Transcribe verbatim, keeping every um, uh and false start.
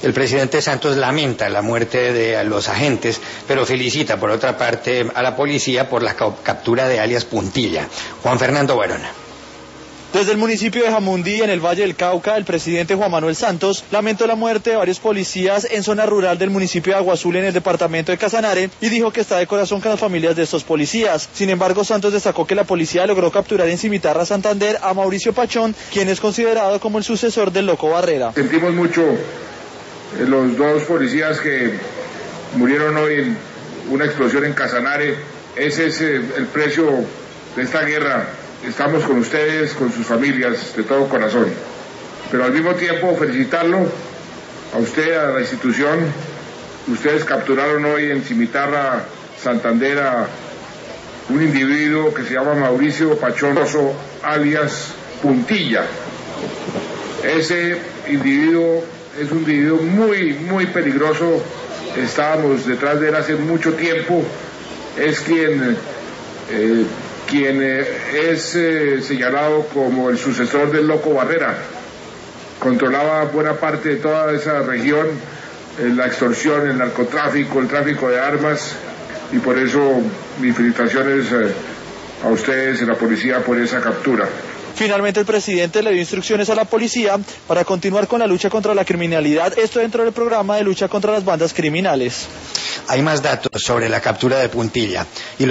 El presidente Santos lamenta la muerte de los agentes, pero felicita por otra parte a la policía por la captura de alias Puntilla. Juan Fernando Barona. Desde el municipio de Jamundí, en el Valle del Cauca, el presidente Juan Manuel Santos lamentó la muerte de varios policías en zona rural del municipio de Agua Azul, en el departamento de Casanare, y dijo que está de corazón con las familias de estos policías. Sin embargo, Santos destacó que la policía logró capturar en Cimitarra, Santander, a Mauricio Pachón, quien es considerado como el sucesor del Loco Barrera. Sentimos mucho los dos policías que murieron hoy en una explosión en Casanare. Ese es el precio de esta guerra. Estamos con ustedes, con sus familias, de todo corazón. Pero al mismo tiempo felicitarlo a usted, a la institución. Ustedes capturaron hoy en Cimitarra, Santander, a un individuo que se llama Mauricio Pachón, alias Puntilla. Ese individuo es un individuo muy, muy peligroso. Estábamos detrás de él hace mucho tiempo. Es quien... Eh, quien eh, es eh, señalado como el sucesor del Loco Barrera. Controlaba buena parte de toda esa región, eh, la extorsión, el narcotráfico, el tráfico de armas, y por eso mis felicitaciones eh, a ustedes y a la policía por esa captura. Finalmente, el presidente le dio instrucciones a la policía para continuar con la lucha contra la criminalidad, esto dentro del programa de lucha contra las bandas criminales. Hay más datos sobre la captura de Puntilla. Y